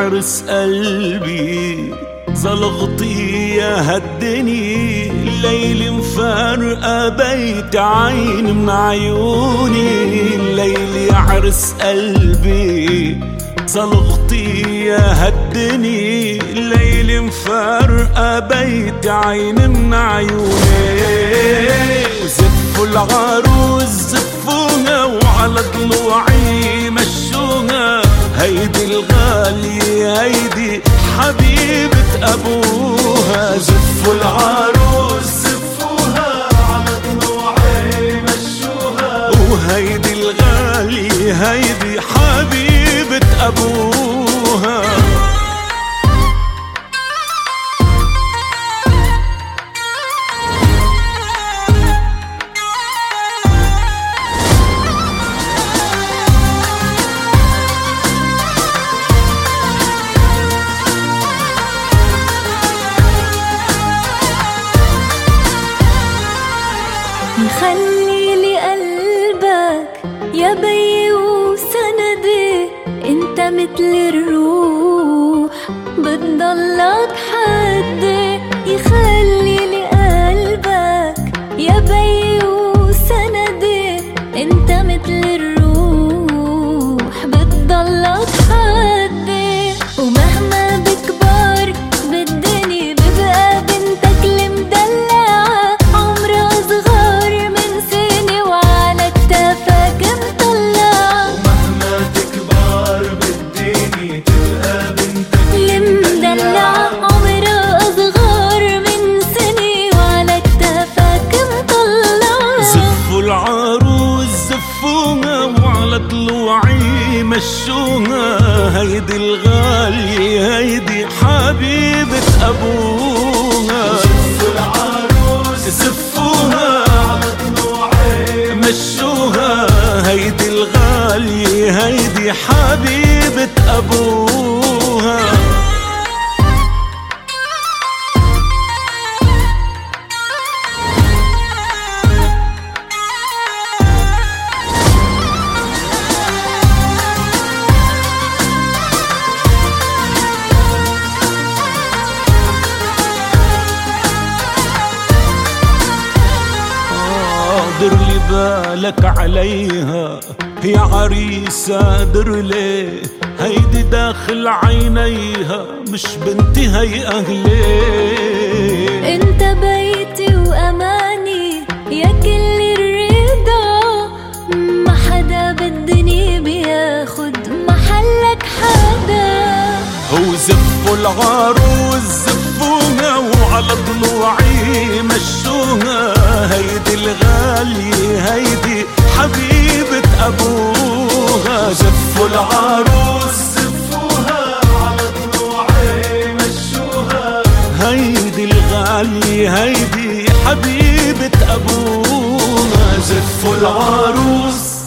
عرس قلبي زلغطي يا هالدني، الليل مفارقة بيت عين من عيوني. الليل يا عرس قلبي زلغطي يا هالدني، الليل مفارقة بيت عين من عيوني. وزفوا العروس زفوها وعلى ضلوعي مشوها، هيدي الغالية هيدي حبيبة أبوها. زفوا العروس زفوها على ضلوعي مشوها، وهيدي الغالية هيدي حبيبة أبوها. خلي لي قلبك يا بي وسندي، انت مثل الروح بتضلك حدي. يخلي لي قلبك يا بي وسندي، انت مثل الروح بتضلك حدي. ومهما بكبر بالدنيا ببقى بنتك المدلعة، عمرها صغار من سنة وعلى كتافك مطلعة. ومهما تكبر بالدنيا تبقى بنتك المدلعة، عمرها صغار من سنة وعلى كتافك مطلعة. زفوا العروس زفوها وعلى ضلوعي مشوها، هيدي الغالية هيدي حبيبة أبوها. زفوا العروس زفوها على ضلوعي مشوها، هيدي الغالية هيدي حبيبة أبوها. در لي بالك عليها يا عريسة، در لي هيدي داخل عينيها مش بنتي هي أهلي. انت بيتي وأماني يا كل الرضا، ما حدا بالدنيا بياخد محلك حدا. هو زفوا العروس زفوها وعلى ضلوعي مشوها، هيدي الغالية هيدي حبيبة أبوها. زفوا العروس زفوها على ضلوعي مشوها، هيدي الغالية هيدي حبيبة أبوها. زفوا العروس